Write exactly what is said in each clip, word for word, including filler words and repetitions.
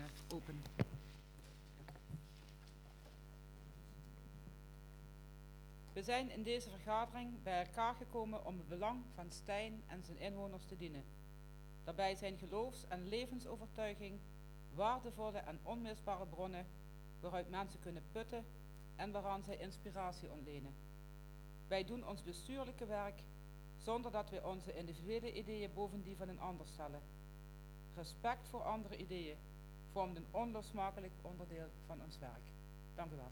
kunnen openen. We zijn in deze vergadering bij elkaar gekomen om het belang van Stein en zijn inwoners te dienen. Daarbij zijn geloofs- en levensovertuiging waardevolle en onmisbare bronnen waaruit mensen kunnen putten en waaraan zij inspiratie ontlenen. Wij doen ons bestuurlijke werk zonder dat wij onze individuele ideeën boven die van een ander stellen. Respect voor andere ideeën vormt een onlosmakelijk onderdeel van ons werk. Dank u wel.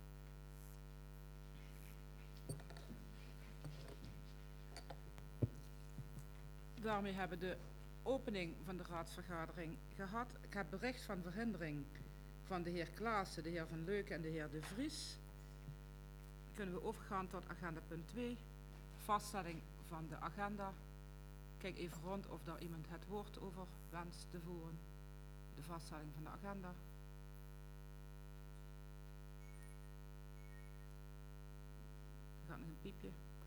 Daarmee hebben we de opening van de raadsvergadering gehad. Ik heb bericht van verhindering van de heer Klaassen, de heer Van Leuken en de heer De Vries. Kunnen we overgaan tot agenda punt twee, vaststelling van de agenda. Kijk even rond of daar iemand het woord over wenst te voeren. De vaststelling van de agenda. Er gaat nog een piepje.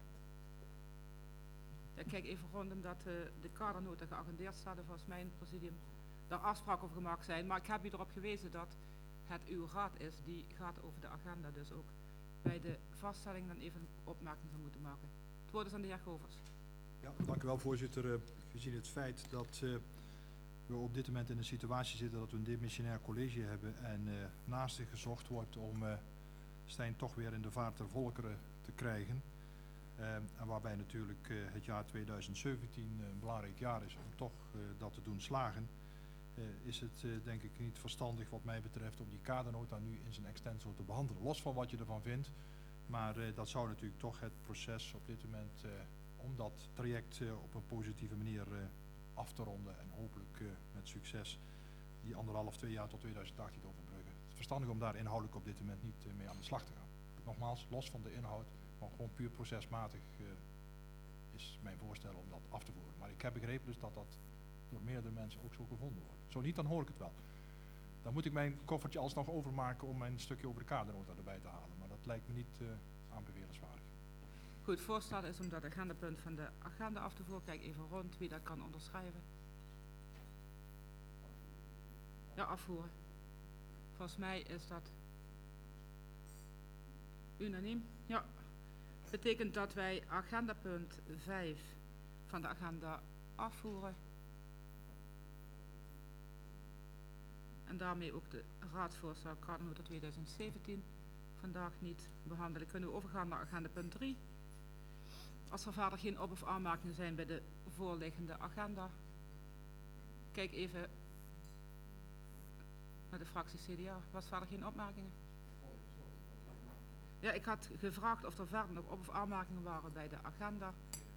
Ik kijk even rond omdat uh, de kadernota geagendeerd staat en volgens mij in het presidium daar afspraken over gemaakt zijn. Maar ik heb u erop gewezen dat het uw raad is die gaat over de agenda. Dus ook bij de vaststelling dan even een opmerking van moeten maken. Het woord is aan de heer Govers. Ja, dank u wel voorzitter. Uh, gezien het feit dat uh, we op dit moment in een situatie zitten dat we een demissionair college hebben en uh, naast zich gezocht wordt om uh, Stijn toch weer in de vaart der volkeren te krijgen. Uh, en waarbij natuurlijk uh, het jaar tweeduizend zeventien uh, een belangrijk jaar is om toch uh, dat te doen slagen. Uh, is het uh, denk ik niet verstandig wat mij betreft om die kadernota nu in zijn extenso te behandelen. Los van wat je ervan vindt. Maar uh, dat zou natuurlijk toch het proces op dit moment uh, om dat traject uh, op een positieve manier uh, af te ronden. En hopelijk uh, met succes die anderhalf, twee jaar tot tweeduizend achttien te overbruggen. Het is verstandig om daar inhoudelijk op dit moment niet uh, mee aan de slag te gaan. Nogmaals, los van de inhoud. Maar gewoon puur procesmatig uh, is mijn voorstel om dat af te voeren. Maar ik heb begrepen dus dat dat door meerdere mensen ook zo gevonden wordt. Zo niet, dan hoor ik het wel. Dan moet ik mijn koffertje alsnog overmaken om mijn stukje over de kadernota erbij te halen. Maar dat lijkt me niet uh, aanbevelenswaardig. Goed, het voorstel is om dat agendapunt van de agenda af te voeren. Kijk even rond wie dat kan onderschrijven. Ja, afvoeren. Volgens mij is dat unaniem. Ja. Betekent dat wij agendapunt vijf van de agenda afvoeren. En daarmee ook de raadsvoorstel kadernota tweeduizend zeventien vandaag niet behandelen. Kunnen we overgaan naar agendapunt drie. Als er verder geen op- of aanmerkingen zijn bij de voorliggende agenda. Kijk even naar de fractie C D A. Was verder geen opmerkingen? Ja, ik had gevraagd of er verder nog op- of aanmerkingen waren bij de agenda.